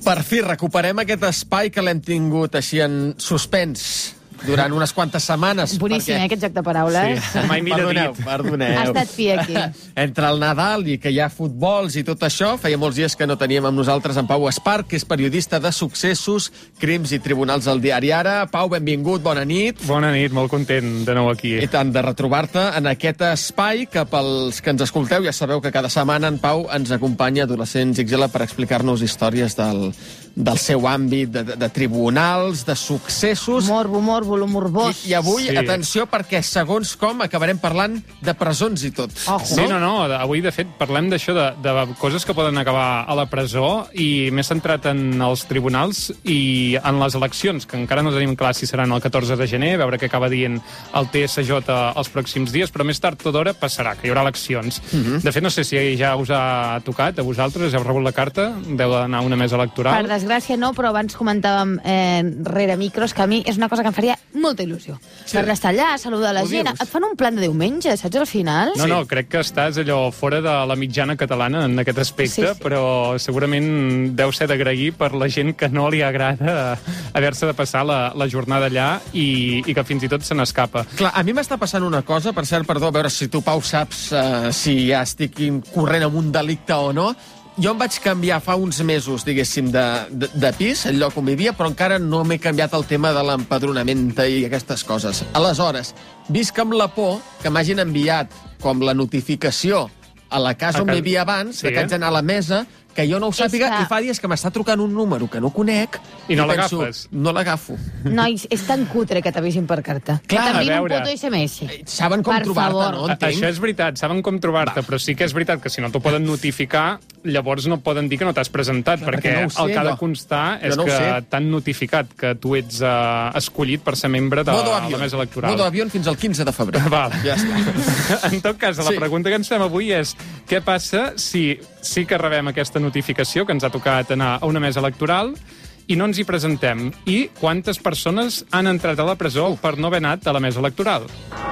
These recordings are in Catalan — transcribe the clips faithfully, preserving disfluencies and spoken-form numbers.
Per fi, recuperem aquest espai que l'hem tingut així en suspens durant unes quantes setmanes. Boníssim, perquè... eh, aquest joc de paraules. Sí, mai millor perdoneu, dit. Perdoneu. Ha estat fi aquí. Entre el Nadal i que hi ha futbols i tot això, feia molts dies que no teníem amb nosaltres en Pau Espart, que és periodista de successos, crims i tribunals al diari Ara. Pau, benvingut, bona nit. Bona nit, molt content de nou aquí. I tant de retrobar-te en aquest espai que pels que ens escolteu ja sabeu que cada setmana en Pau ens acompanya Adolescents X L per explicar-nos històries del, del seu àmbit, de, de, de tribunals, de successos. Morbo, morbo, lo morbós. I, i avui, Sí. atenció, perquè segons com acabarem parlant de presons i tot. Ojo. Sí, no, no, avui de fet parlem d'això, de, de coses que poden acabar a la presó i m'he centrat en els tribunals i en les eleccions, que encara no tenim clar si seran el catorze de gener, veure què acaba dient el T S J els pròxims dies, però més tard o d'hora passarà, que hi haurà eleccions. Uh -huh. De fet, no sé si ja us ha tocat a vosaltres, heu rebut la carta, deu d'anar a una mesa electoral. Per desgràcia no, però abans comentàvem eh, rere micros que a mi és una cosa que em faria molta il·lusió. Sí. Per estar allà, saludar la Ho gent. dius? Et fan un plan de diumenge, saps, al final? No, no, crec que estàs allò fora de la mitjana catalana en aquest aspecte, Sí, sí. però segurament deu ser d'agrair per la gent que no li agrada haver-se de passar la, la jornada allà i, i que fins i tot se n'escapa. Clar, a mi m'està passant una cosa, per cert, perdó, a veure si tu, Pau, saps uh, si ja estic corrent amb un delicte o no. Jo em vaig canviar fa uns mesos, diguéssim, de, de, de pis, el lloc on vivia, però encara no m'he canviat el tema de l'empadronament i aquestes coses. Aleshores, visc amb la por que m'hagin enviat com la notificació a la casa A on ca- vivia abans, Sí. de que haig d'anar a la mesa, que jo no ho sàpiga, que- i fa dies que m'està trucant un número que no conec, I no penso, l'agafes. no l'agafo. Nois, és tan cutre que t'avisin per carta. Clar, que a t'envien un veure. puto S M S. Saben com Per trobar-te, favor. no? A- Entenc. Això és veritat, saben com trobar-te, però sí que és veritat que si no t'ho poden notificar, llavors no poden dir que no t'has presentat, Clar, perquè perquè no ho sé, el que ha de jo. constar Jo és no ho que sé. t'han notificat que tu ets uh, escollit per ser membre de Modo la avión. mesa electoral. Modo avión fins al quinze de febrer. Val. Ja està. En tot cas, la Sí. pregunta que ens fem avui és què passa si sí que rebem aquesta notificació que ens ha tocat anar a una mesa electoral i no ens hi presentem? I quantes persones han entrat a la presó per no haver anat a la mesa electoral?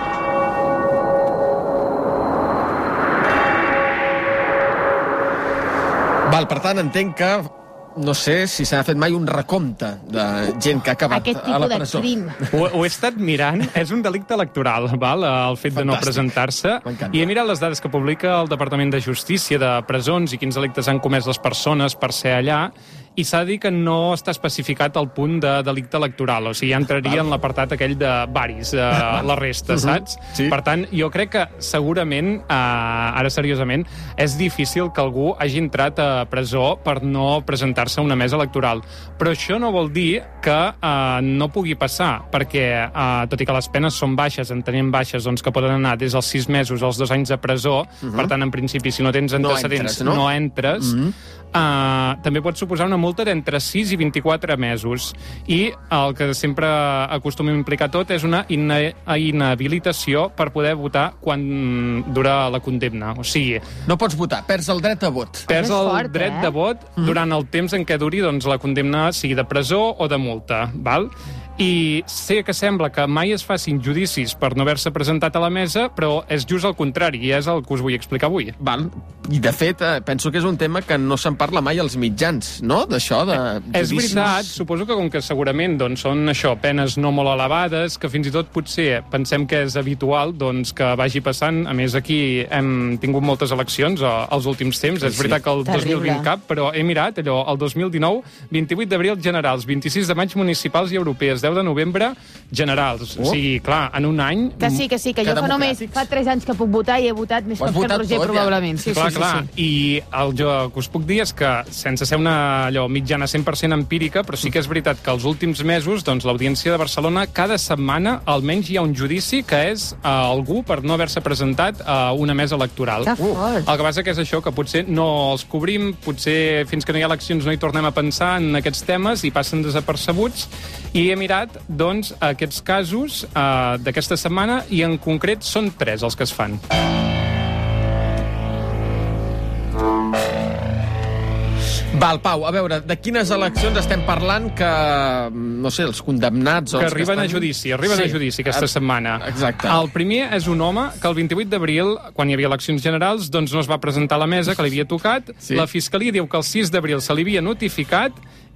Val, per tant, entenc que no sé si s'ha fet mai un recompte de gent que ha acabat Aquest a la tipus de presó. crim. Ho, ho he estat mirant, és un delicte electoral, val? El fet de no Fantàstic. presentar-se. M'encanta. I he mirat les dades que publica el Departament de Justícia de presons i quins delictes han comès les persones per ser allà, i s'ha de dir que no està especificat el punt de delicte electoral, o sigui, ja entraria en l'apartat aquell de varis, eh, la resta, saps? Sí. Per tant, jo crec que segurament, eh, ara seriosament, és difícil que algú hagi entrat a presó per no presentar-se a una mesa electoral. Però això no vol dir que eh, no pugui passar, perquè, eh, tot i que les penes són baixes, en tenim baixes, doncs que poden anar des dels sis mesos als dos anys de presó, per tant, en principi, si no tens No antecedents, entres, no? no entres, Uh, també pot suposar una multa d'entre sis i vint-i-quatre mesos. I el que sempre acostumem a implicar tot és una ina inhabilitació per poder votar quan dura la condemna. O sigui, No pots votar, perds el dret a vot. perds és el fort, dret eh? de vot durant el temps en què duri doncs, la condemna, sigui de presó o de multa. Val? I sé que sembla que mai es facin judicis per no haver-se presentat a la mesa, però és just el contrari, i és el que us vull explicar avui. Val. I, de fet, eh, penso que és un tema que no se'n parla mai als mitjans, no?, d'això, de És judicis. veritat, suposo que com que segurament doncs, són això, penes no molt elevades, que fins i tot potser pensem que és habitual doncs, que vagi passant. A més, aquí hem tingut moltes eleccions eh, als últims temps. Sí, és veritat que el Terrible. dos mil vint cap, però he mirat allò, el dos mil dinou, vint-i-vuit d'abril generals, vint-i-sis de maig municipals i europees, deu de novembre generals. Oh. O sigui, clar, en un any... Que sí, que sí, que, Que jo fa només democràtics. fa tres anys que puc votar i he votat més Ho has cop que el votat Roger, tot, ja. probablement. Sí, clar, sí, sí, clar. sí. I el jo que us puc dir és que, sense ser una allò, mitjana cent per cent empírica, però sí que és veritat que els últims mesos doncs, l'Audiència de Barcelona cada setmana almenys hi ha un judici que és a algú per no haver-se presentat a una mesa electoral. Que fort. El que passa que és això, que potser no els cobrim, potser fins que no hi ha eleccions no hi tornem a pensar en aquests temes i passen desapercebuts. I he mirat, doncs, aquests casos eh, d'aquesta setmana i en concret són tres els que es fan. Val, Pau, a veure, de quines eleccions estem parlant que, no sé, els condemnats... o Que els arriben estan... a judici, arriben Sí. a judici aquesta Ah, setmana. Exacte. El primer és un home que el vint-i-vuit d'abril, quan hi havia eleccions generals, doncs no es va presentar a la mesa que li havia tocat. Sí. La Fiscalia diu que el sis d'abril se li havia notificat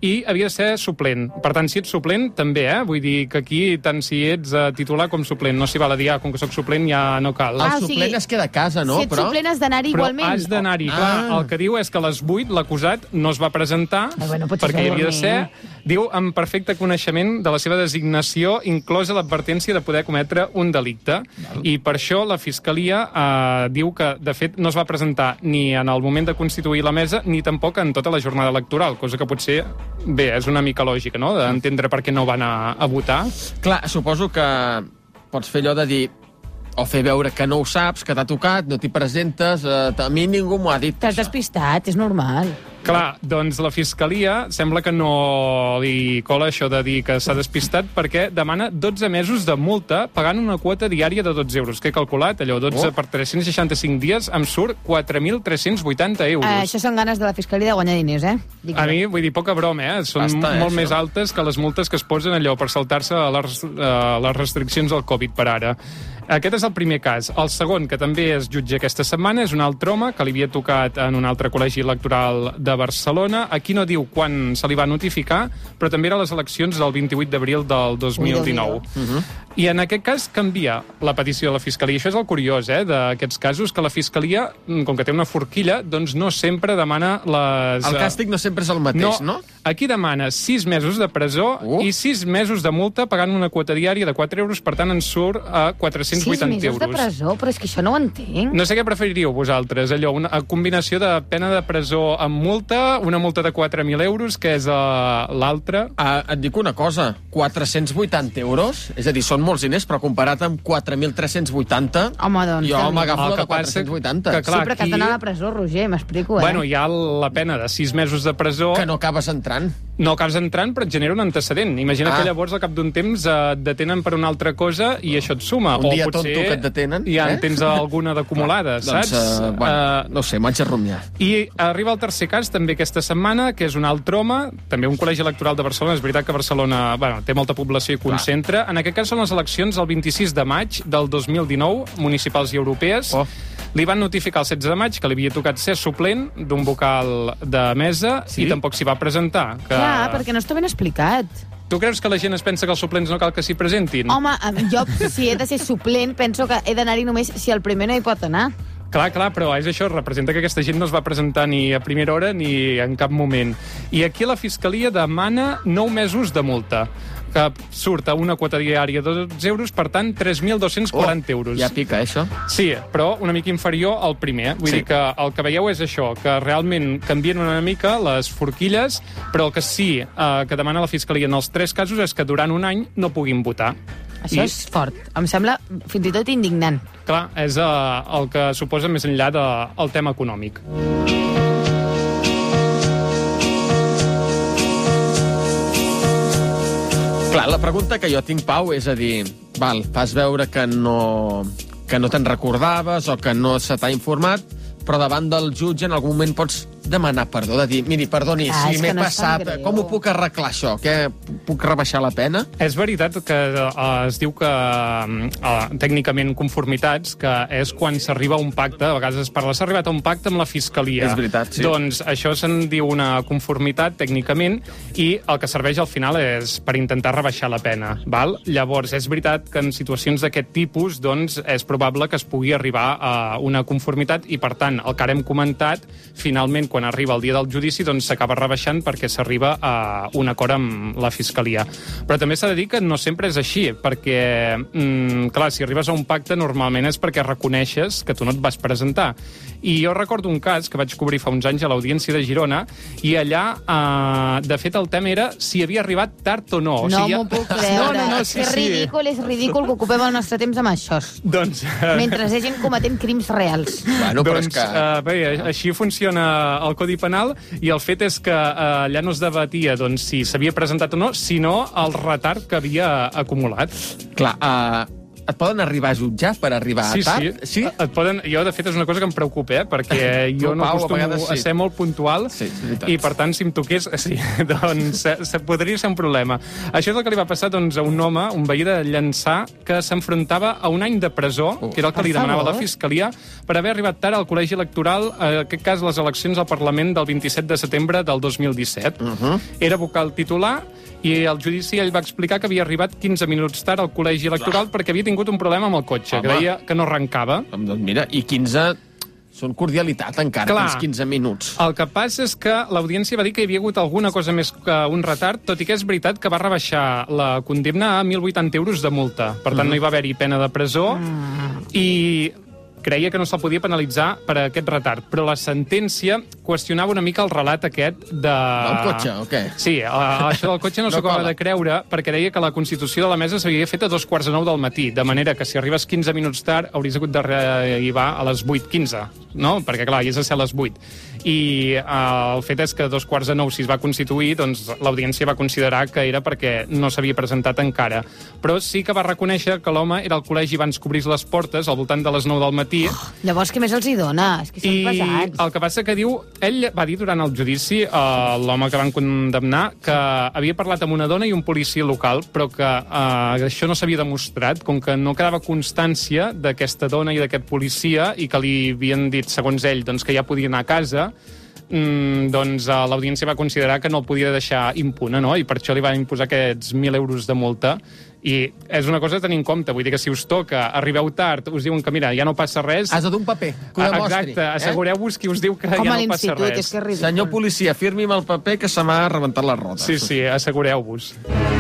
i havia de ser suplent. Per tant, si ets suplent, també, eh? Vull dir que aquí, tant si ets uh, titular com suplent, no s'hi val a dir, ah, com que soc suplent ja no cal. El Ah, o suplent sigui, es queda a casa, no? Si ets Però... suplent has d'anar-hi Però igualment. has d'anar-hi. Ah. Clar, el que diu és que a les vuit l'acusat no es va presentar Ah, bueno, potser perquè es hi va havia de ser, dormir. diu, amb perfecte coneixement de la seva designació, inclosa l'advertència de poder cometre un delicte. I per això la Fiscalia eh, diu que, de fet, no es va presentar ni en el moment de constituir la mesa ni tampoc en tota la jornada electoral, cosa que potser, bé, és una mica lògica, no?, d'entendre per què no va anar a votar. Clar, suposo que pots fer allò de dir o fer veure que no ho saps, que t'ha tocat, no t'hi presentes, eh, a mi ningú m'ho ha dit. T'has despistat, és normal. Clar, doncs la Fiscalia sembla que no li cola això de dir que s'ha despistat perquè demana dotze mesos de multa pagant una quota diària de dotze euros, que he calculat, allò, dotze Oh. per tres-cents seixanta-cinc dies, em surt quatre mil tres-cents vuitanta euros. Uh, això són ganes de la Fiscalia de guanyar diners, eh? Dic A jo. mi, vull dir, poca broma, eh? Són Basta, eh, molt això. més altes que les multes que es posen allò per saltar-se a les, a les restriccions del Covid per ara. Aquest és el primer cas. El segon, que també es jutja aquesta setmana, és un altre home que li havia tocat en un altre col·legi electoral de Barcelona. Aquí no diu quan se li va notificar, però també era les eleccions del vint-i-vuit d'abril del dos mil dinou. Uh-huh. I en aquest cas canvia la petició de la Fiscalia. Això és el curiós, eh, d'aquests casos, que la Fiscalia, com que té una forquilla, doncs no sempre demana les... El càstig no sempre és el mateix, no? Aquí demana sis mesos de presó Uh. i sis mesos de multa pagant una quota diària de quatre euros, per tant en surt a quatre-cents vuitanta Sis mesos de euros. presó, però és que això no ho entenc. No sé què preferiríeu vosaltres, allò, una combinació de pena de presó amb multa, una multa de quatre mil euros, que és uh, l'altra. Ah, et dic una cosa, quatre-cents vuitanta euros, és a dir, són molts diners, però comparat amb quatre mil tres-cents vuitanta, Home, doncs, jo Déu-n'hi-do. m'agafo El la que de passa quatre-cents vuitanta. que, Sí, clar, però que has aquí- d'anar a la presó, Roger, m'explico, eh? Bueno, hi ha la pena de sis mesos de presó. Que no acabes entrant. No acabes entrant, però et genera un antecedent. Imagina Ah. que llavors, al cap d'un temps, eh, et detenen per una altra cosa i això et suma. Un dia o potser tonto que et detenen, ja en eh? tens alguna d'acumulada, saps? Doncs, uh, bueno, Eh, no ho sé, m'ho haig de rumiar. I arriba el tercer cas, també aquesta setmana, que és un altre home, també un col·legi electoral de Barcelona. És veritat que Barcelona, bueno, té molta població i concentra. En aquest cas són les eleccions del vint-i-sis de maig del dos mil dinou, municipals i europees. Oh. Li van notificar el setze de maig que li havia tocat ser suplent d'un vocal de mesa Sí? i tampoc s'hi va presentar. Que... Clar, perquè no està ben explicat. Tu creus que la gent es pensa que els suplents no cal que s'hi presentin? Home, jo, si he de ser suplent, penso que he d'anar-hi només si el primer no hi pot anar. Clar, clar, però és això, representa que aquesta gent no es va presentar ni a primera hora ni en cap moment. I aquí la Fiscalia demana nou mesos de multa, que surt a una quota diària de dotze euros, per tant, tres mil dos-cents quaranta euros. Ja pica, eh, això? Sí, però una mica inferior al primer. Vull Sí. dir que el que veieu és això, que realment canvien una mica les forquilles, però el que sí eh, que demana la Fiscalia en els tres casos és que durant un any no puguin votar. Això I, és fort. Em sembla fins i tot indignant. clar, és eh, el que suposa més enllà del de, tema econòmic. Clar, la pregunta que jo tinc, Pau, és a dir, val, fas veure que no, que no te'n recordaves o que no se t'ha informat, però davant del jutge en algun moment pots demanar perdó, de dir, miri, perdoni, Ah, és si que m'he no és tan passat, greu. com ho puc arreglar, això? Què, puc rebaixar la pena? És veritat que uh, es diu que uh, tècnicament conformitats, que és quan s'arriba a un pacte, a vegades es parla, s'ha arribat a un pacte amb la Fiscalia. És veritat, sí. Doncs això se'n diu una conformitat tècnicament i el que serveix al final és per intentar rebaixar la pena. Val? Llavors, és veritat que en situacions d'aquest tipus doncs, és probable que es pugui arribar a una conformitat i, per tant, el que ara hem comentat, finalment, quan arriba el dia del judici, doncs s'acaba rebaixant perquè s'arriba a un acord amb la Fiscalia. Però també s'ha de dir que no sempre és així, perquè, mm, clar, si arribes a un pacte normalment és perquè reconeixes que tu no et vas presentar. I jo recordo un cas que vaig cobrir fa uns anys a l'Audiència de Girona i allà, eh, de fet, el tema era si havia arribat tard o no. O No sigui, m'ho puc creure. No, no, no, és sí, que és sí. ridícul, és ridícul que ocupem el nostre temps amb això. Doncs... eh, Mentre hi ha gent cometent crims reals. Bueno, però doncs, és que... uh, bé, així funciona el Codi Penal i el fet és que uh, allà no es debatia doncs, si s'havia presentat o no, sinó el retard que havia acumulat. Clar, uh, et poden arribar a jutjar per arribar sí, tard? Sí, sí. Et poden... Jo, de fet, és una cosa que em preocupa, eh? Perquè jo no Pau, acostumo a, a, sí. a ser molt puntual sí, i, per tant, si em toqués... Sí, doncs se, se podria ser un problema. Això és el que li va passar doncs, a un home, un veí de Llançà, que s'enfrontava a un any de presó, oh, que era el que li demanava la Fiscalia, per haver arribat tard al col·legi electoral, en aquest cas, les eleccions al Parlament del vint-i-set de setembre del dos mil disset. Uh -huh. Era vocal titular i al judici ell va explicar que havia arribat quinze minuts tard al col·legi electoral perquè havia tingut un problema amb el cotxe, Home. que deia que no arrencava. Doncs mira, i quinze... Són cordialitat, encara, Clar, aquests quinze minuts. El que passa és que l'audiència va dir que hi havia hagut alguna cosa més que un retard, tot i que és veritat que va rebaixar la condemna a mil vuitanta euros de multa. Per tant, mm. no hi va haver-hi pena de presó mm. i... creia que no se'l podia penalitzar per aquest retard, però la sentència qüestionava una mica el relat aquest de... El cotxe, o què? Sí, a, això del cotxe no, no s'ho acaba de creure, perquè deia que la constitució de la mesa s'havia fet a dos quarts de nou del matí, de manera que si arribes quinze minuts tard hauries hagut d'arribar a les vuit quinze, no? Perquè, clar, havies de ser a les vuit. I uh, el fet és que a dos quarts de nou, si es va constituir, doncs l'audiència va considerar que era perquè no s'havia presentat encara. Però sí que va reconèixer que l'home era al col·legi abans que obrís les portes, al voltant de les nou del matí. Oh, llavors, què més els hi dona? És que són I pesats. el que passa que diu... Ell va dir durant el judici, uh, l'home que van condemnar, que havia parlat amb una dona i un policia local, però que uh, això no s'havia demostrat, com que no quedava constància d'aquesta dona i d'aquest policia i que li havien dit, segons ell, doncs, que ja podia anar a casa. Mm, doncs uh, l'audiència va considerar que no el podia deixar impune, no? I per això li van imposar aquests mil euros de multa. I és una cosa a tenir en compte, vull dir que si us toca, arribeu tard, us diuen que, mira, ja no passa res... Has de dur un paper, que ho demostri. Exacte, assegureu-vos qui us diu que Com ja no passa res. És que és ridícul. Senyor policia, firmi'm el paper que se m'ha rebentat la roda. Sí, sí, assegureu-vos.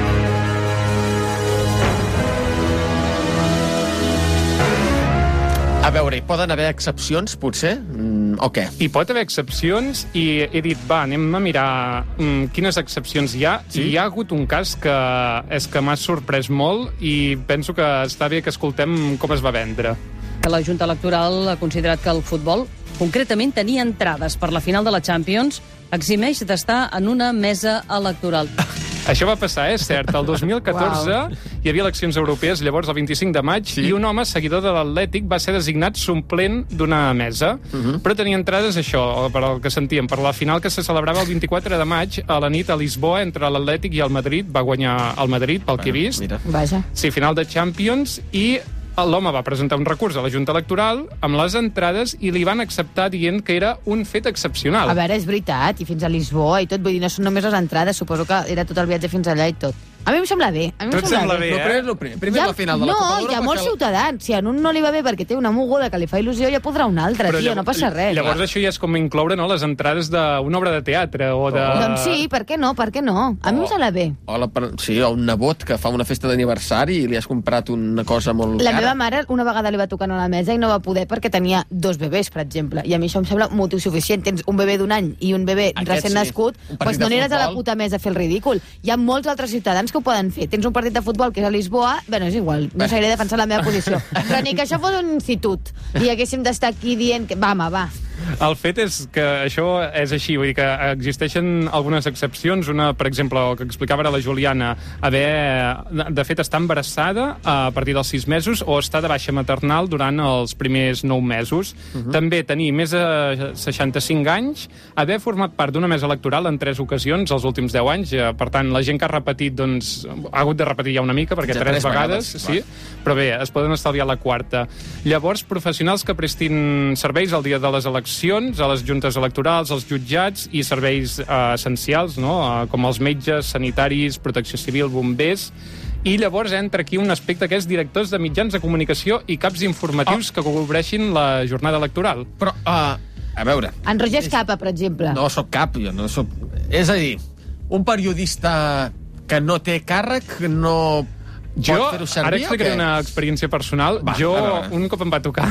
A veure, hi poden haver excepcions, potser? Mm, o què? Hi pot haver excepcions i he dit, va, anem a mirar mm, quines excepcions hi ha. Sí? I hi ha hagut un cas que és que m'ha sorprès molt i penso que està bé que escoltem com es va vendre. La Junta Electoral ha considerat que el futbol, concretament tenir entrades per la final de la Champions, eximeix d'estar en una mesa electoral. Això va passar, és cert. El dos mil catorze wow. hi havia eleccions europees, llavors el vint-i-cinc de maig, sí. i un home, seguidor de l'Atlètic, va ser designat suplent d'una mesa, uh -huh. però tenia entrades, això, per el que sentíem, per la final que se celebrava el vint-i-quatre de maig a la nit a Lisboa entre l'Atlètic i el Madrid. Va guanyar el Madrid, pel bueno, que he vist. Mira. Vaja. Sí, final de Champions, i l'home va presentar un recurs a la Junta Electoral amb les entrades i li van acceptar dient que era un fet excepcional. A veure, és veritat, i fins a Lisboa i tot, vull dir, no són només les entrades, suposo que era tot el viatge fins allà i tot. A mi em sembla bé. A mi em Tot sembla, sembla bé. bé, Però eh? primer, primer, primer Ja, la final de la no, Copa d'Europa... hi ha molts que... ciutadans. Si a un no li va bé perquè té una moguda que li fa il·lusió, ja podrà un altre, Però tio, llavors, no passa res. Llavors això ja és com incloure, no?, les entrades d'una obra de teatre o de... Oh. Doncs sí, per què no, per què no? A mi Oh. em sembla bé. O la, sí, o un nebot que fa una festa d'aniversari i li has comprat una cosa molt La cara. meva mare una vegada li va tocar a la mesa i no va poder perquè tenia dos bebès, per exemple. I a mi això em sembla motiu suficient. Tens un bebè d'un any i un bebè Aquest recent sí. nascut, doncs no aniràs a la futbol. puta mesa a fer el ridícul. Hi ha molts altres ciutadans que ho poden fer. Tens un partit de futbol que és a Lisboa, bueno, és igual, no seguiré defensant la meva posició. Però ni que això fos un institut i haguéssim d'estar aquí dient que... Va, home, va. El fet és que això és així, vull dir que existeixen algunes excepcions. Una, per exemple, el que explicava ara la Juliana, haver, de fet, estar embarassada a partir dels sis mesos o estar de baixa maternal durant els primers nou mesos. Uh -huh. També tenir més de seixanta-cinc anys, haver format part d'una mesa electoral en tres ocasions els últims deu anys. Per tant, la gent que ha repetit, doncs, ha hagut de repetir ja una mica, perquè ja tres, tres vegades, vegades, sí, però bé, es poden estalviar la quarta. Llavors, professionals que prestin serveis al dia de les eleccions, a les juntes electorals, als jutjats i serveis eh, essencials, no?, eh, com els metges, sanitaris, protecció civil, bombers. I llavors entra aquí un aspecte que és directors de mitjans de comunicació i caps informatius oh. que cobreixin la jornada electoral. Però, uh, a veure... En Roger Escapa, per exemple. No sóc cap, jo no sóc... És a dir, un periodista que no té càrrec no... Jo, pot fer-ho servir, ara explicaré una experiència personal. Va, jo, va, va. un cop em va tocar,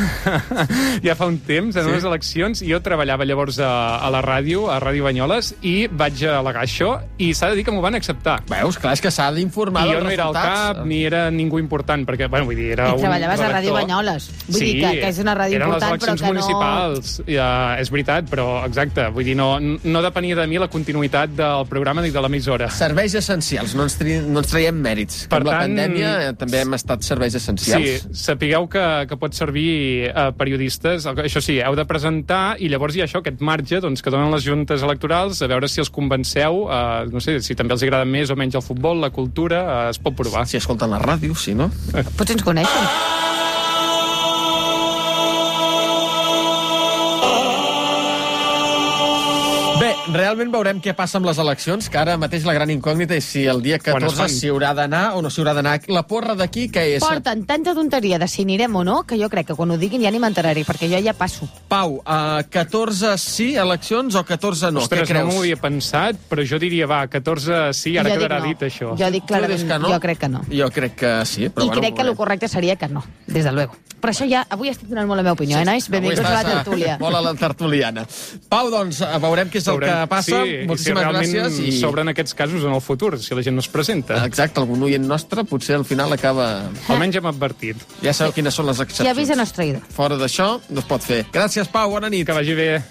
ja fa un temps, en sí? unes eleccions, i jo treballava llavors a, a la ràdio, a Ràdio Banyoles, i vaig al·legar això, i s'ha de dir que m'ho van acceptar. Veus, clar, és que s'ha d'informar I dels jo no era al resultats. cap, ni era ningú important, perquè, bueno, vull dir, era I un treballaves a redactor. Ràdio Banyoles. Vull sí, dir que, que és una ràdio eren important, les eleccions però que municipals. Ja, és veritat, però exacte, vull dir, no, no depenia de mi la continuïtat del programa ni de l'emissora. Serveis essencials, no ens, tri... no ens traiem mèrits. Per Com la tant, pandèmia pandèmia eh, també hem estat serveis essencials. Sí, sapigueu que, que pot servir a periodistes. Això sí, heu de presentar i llavors hi ha això, aquest marge doncs, que donen les juntes electorals, a veure si els convenceu, eh, no sé, si també els agrada més o menys el futbol, la cultura, eh, es pot provar. Si escolten la ràdio, sí, no? Potser ens coneixen. Bé, realment veurem què passa amb les eleccions, que ara mateix la gran incògnita és si el dia catorze s'hi haurà d'anar o no s'hi haurà d'anar. La porra d'aquí, què és? Porten tanta tonteria de si anirem o no, que jo crec que quan ho diguin ja ni m'enteraré, perquè jo ja passo. Pau, uh, catorze sí, eleccions, o catorze no? Ostres, què creus? no m'ho havia pensat, però jo diria, va, catorze sí, ara Jo dic quedarà no. dit això. Jo dic clarament, que no? jo crec que no. Jo crec que sí, però I bueno, crec que el correcte seria que no, des de luego. Però això ja, avui estic donant molt la meva opinió, eh, nois? Benvinguts a la tertúlia. Molt a la tertuliana. Pau, doncs, veurem què és el Veurem, que passa. Sí, moltíssimes i si gràcies. I... s'obren aquests casos en el futur, si la gent no es presenta. Exacte, algun oient nostre potser al final acaba... Almenys hem advertit. Ja sabeu quines són les excepcions. I avisa no és traïdor. Fora d'això, no es pot fer. Gràcies, Pau, bona nit. Que vagi bé.